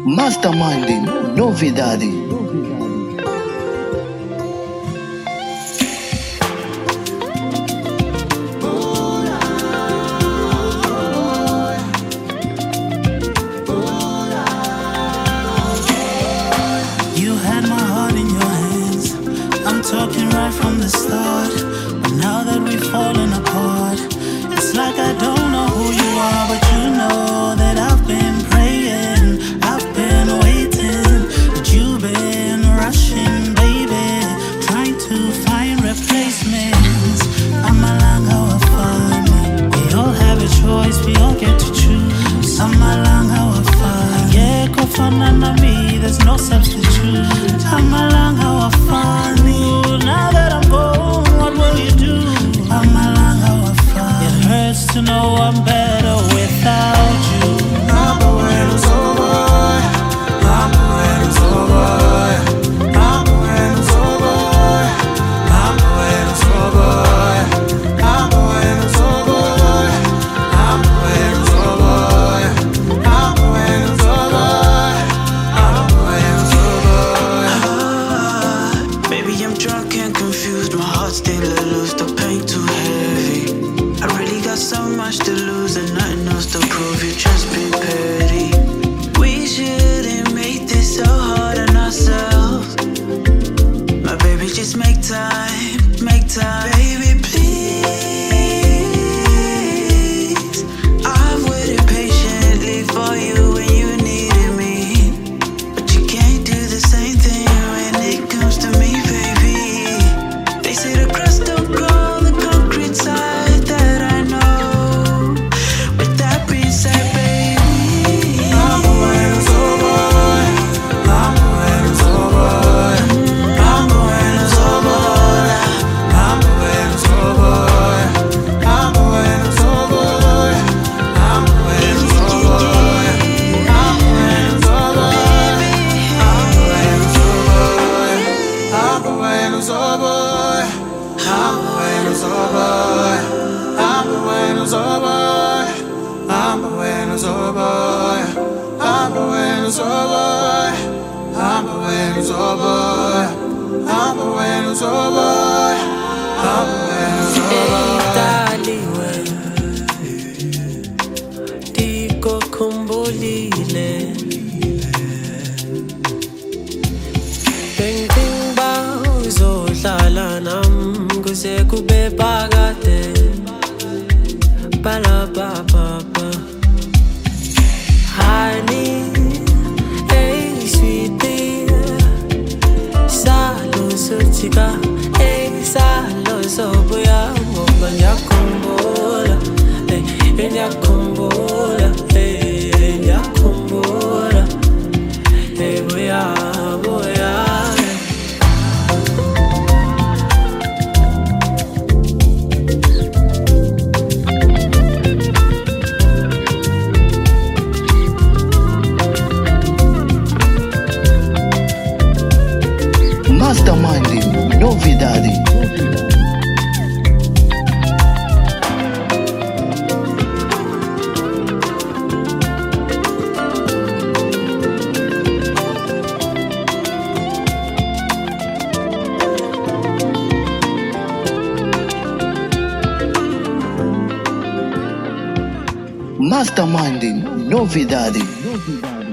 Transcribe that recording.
Masterminding novidade. You had my heart in your hands. I'm talking right from the start. But now that we've fallen apart, it's like I don't know who you are, but you know that I've been praying, I've been waiting, that you've been rushing, baby, trying to find replacements. I'm a lang how I find me. We all have a choice, we all get to choose. I'm a lang how I find. Yeah, go find me, there's no substitute. I'm a lang how I find you. Now that I'm gone, what will you do? I'm a lang how I find. It hurts to know I'm better without you. I'm a bueno sober. I'm a bueno sober. I'm a bueno sober. I'm a bueno sober. I'm a bueno sober. I'm a bueno sober. I'm a bueno sober. I'm a bueno sober. Baby, I'm drunk and confused. My heart's still loose. The pain too heavy. I really got so much to lose and nothing else to prove. You just been petty. We shouldn't make this so hard on ourselves. My baby, just make time, make time. Baby, please. I've waited patiently for you when you needed me, but you can't do the same thing when it comes to me, baby. They say the grass don't grow on the concrete side, that I know. With that being said, baby, I'm a bueno sober. I'm a bueno sober. I'm a bueno sober. I'm a bueno sober. I'm a bueno sober. I'm a bueno sober. I'm a bueno sober. I'm a bueno sober. I'm a bueno sober. I'm a bueno sober. I'm a bueno sober. I'm a bueno sober. I'm a bueno sober. I'm a bueno sober. I'm a bueno sober. I'm a bueno sober. Daliwe, diko kumbulile. Bengba uzodlala nam kuze kube phakade. Balababa, honey, hey sweetie, salo sotika, hey salo sobuya, ngoba ngiyakumbula, hey ngiyakumbula, hey ngiyakumbula, hey buya buya. Masterminding novidade. Masterminding novidade.